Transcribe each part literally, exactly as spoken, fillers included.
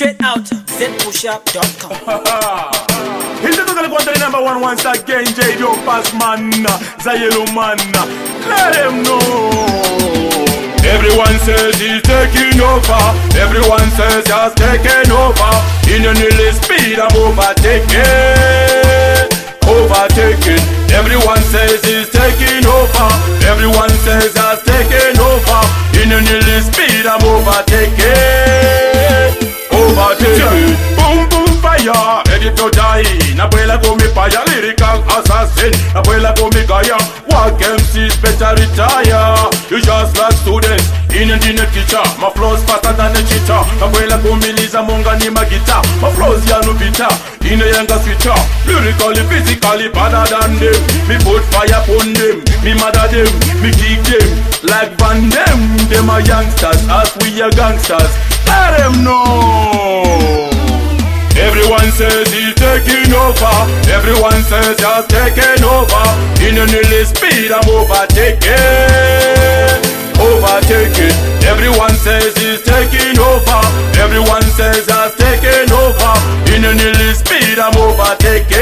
Straight out z push up dot com. He's the gonna go to the number one once again, J D O Passman, the yellow man. Let him know. Everyone says he's taking over. Everyone says he's taking over. In a nearly speed, I'm overtaking. Overtaking. Everyone says he's taking over. Everyone says he's taking over. In a nearly speed, I'm overtaking. Overtaking. Boom boom fire. Ready to die. Nabuela go me fire. Lyrical assassin. Nabuela go me Gaia. Walk M Cs better retire. You just like students. In and in a teacher. My flows faster than a cheetah. Nabuela go me Lisa Monga ni my guitar. My flows ya no bitter. In a younger switcher. Lyrically, physically better than them. Me put fire on them. Me mother them. Me kick them. Like Van them. Them are youngsters. As we are gangsters. Let them know. Everyone says he's taking over. Everyone says he's taking over. In a nearly speed, I'm overtaking. Overtaking. Everyone says he's taking over. Everyone says he's taking over. In a nearly speed, I'm overtaking.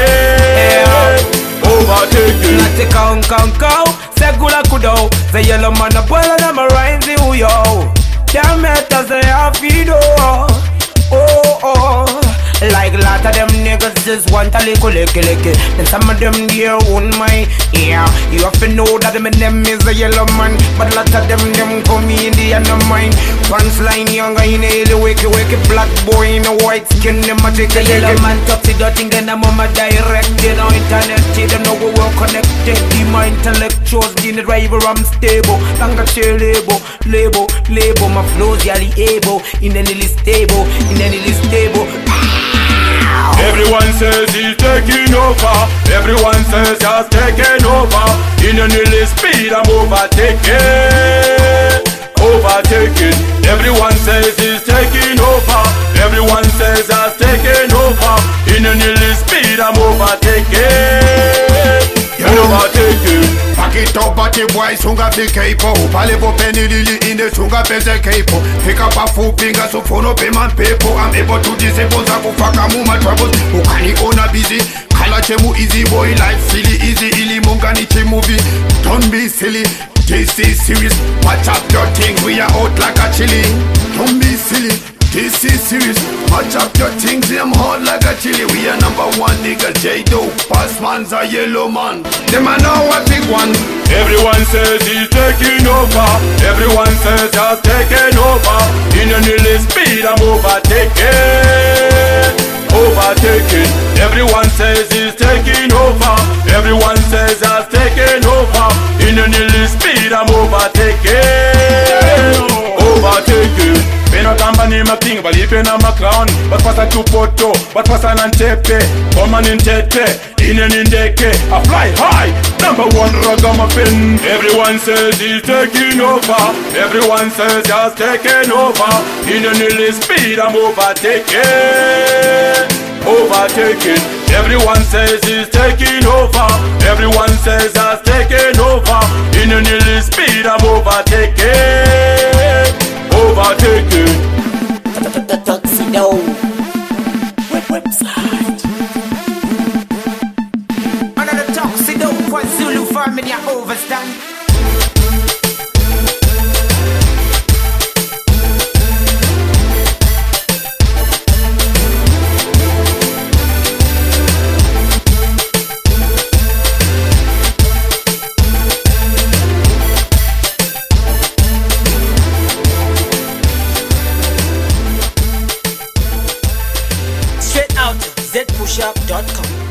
Overtaking. Nati kong kong kong, segula kudo. The yellow man a boiler na marinzi uyo. Dameta say I feed oh oh oh. Like a lot of them niggas just want a lick lick lick. Then some of them dear own my yeah. You have to know that them and them is a yellow man. But a lot of them them come in the end of mine. Pants line younger in a wake wake black boy in a white skin. Them a take a yellow man tuxedo thing. Then I'm on my direct. They know internet. They don't know we well connected. The my intellectuals in the driver I'm stable. Longer chair label label label. My flows yali able. In any stable. In any stable. Everyone says he's taking over. Everyone says he's taking over. In a nearly speed, I'm overtaking. Overtaking. Everyone says he's taking over. Everyone says he's taking over. In a nearly speed, I'm overtaking. Overtaking. Pack it up, party boy, sunga big capo. Palevo penny lily in the sunga pese capo. Pick up a full finger, so phone up man paper. I'm able to disable Zaku Faka Muma troubles. Ukani ona busy. Kala chemu easy boy, life silly, easy, illy mungani che movie. Don't be silly, this is serious. Watch up your things, we are out like a chili. Don't be silly. This is serious. Match up your things, them hot like a chili. We are number one nigga, J D O Passman's a yellow man. Them I know what big one. Everyone says he's taking over. Everyone says he's taking over. In a nearly speed, I'm overtaking. Overtaking. Everyone says he's taking over. Everyone says he's taking over. In a nearly speed, I'm overtaking. Overtaking. Pena kamba ni making, balipe na macrown. But pasa chupoto, but pasa nantepe. Come on in tete, in an indeke. I fly high, number one ragamuffin. Everyone says he's taking over. Everyone says he's taking over. In a nearly speed, I'm overtaking. Overtaking. Everyone says he's taking over. Everyone says he's taking over. In a nearly speed, I'm overtaking. Overtaking. Tuxedo website. Another tuxedo for Zulu family overstand. z push up dot com.